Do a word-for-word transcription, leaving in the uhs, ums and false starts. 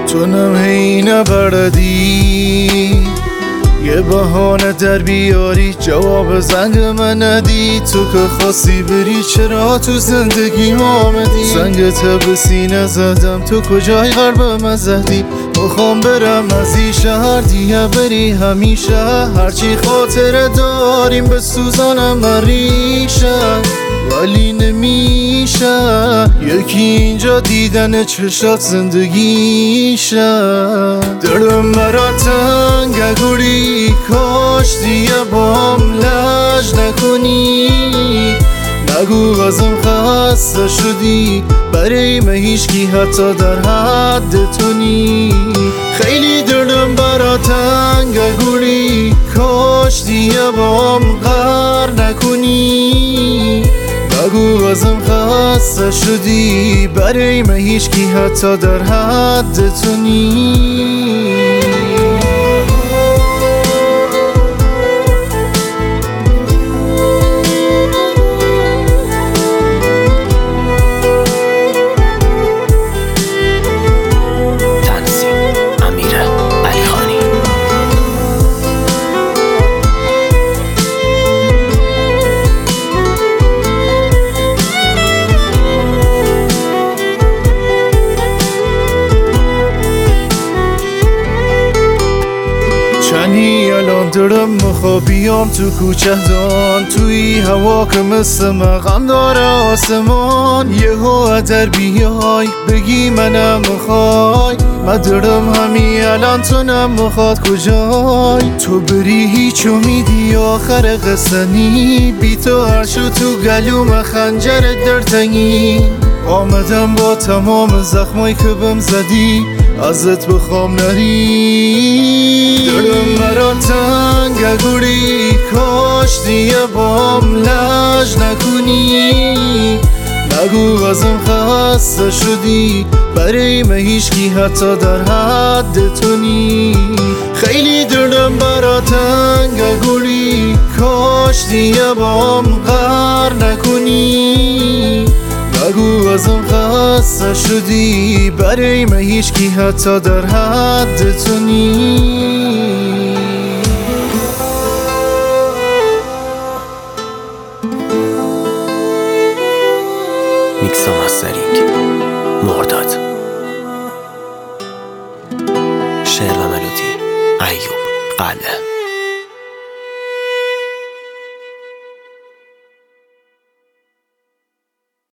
تو نمی نبردی یه بهانه در بیاری جواب زنگ من ندی. تو که خواستی بری چرا تو زندگی آمدی؟ زنگت به سینه زدم تو کجای قلبم زدی؟ میخوام برم از این شهر دیگه بری همیشه. هرچی خاطره داریم به سوزانم ریشه ولی نمیشه یکی اینجا دیدن چشات زندگیشه. دلم برا تنگه گوری کاش دیگه بام لج نکنی. نگو ازم خسته شدی برای من هیچکی حتی در حد تو نی. خیلی دلم برا تنگه گوری کاش دیگه بام قهر نکنی. نگو ازم خسته شدی برای من هیچکی حتی در حد تو نی. چنی الان دارم میخوا بیام تو کوچه دان توی هوا که مثل مقام داره آسمان. یهو در بیای بگی منم میخوای من دارم همین الان تو نم میخواد کجای؟ تو بری هیچ امیدی آخر قصه نی. بی تو هرشو تو گلوم خنجرت در تنگی. آمدم با تمام زخمایی که بهم زدی ازت بخوام نری. دلم برا تنگه گوری کاش دیگه بام لج نکنی. نگو ازم خسته شدی برای من هیچکی حتی در حد تو نی. خیلی دلم برا تنگه گوری کاش دیگه بام قهر نکنی. نگو ازم خسته شدی برای من هیچکی حتی در حد تو نی. میکس و مسترینگ مرداد. شعر و ملودی ایوب قلعه.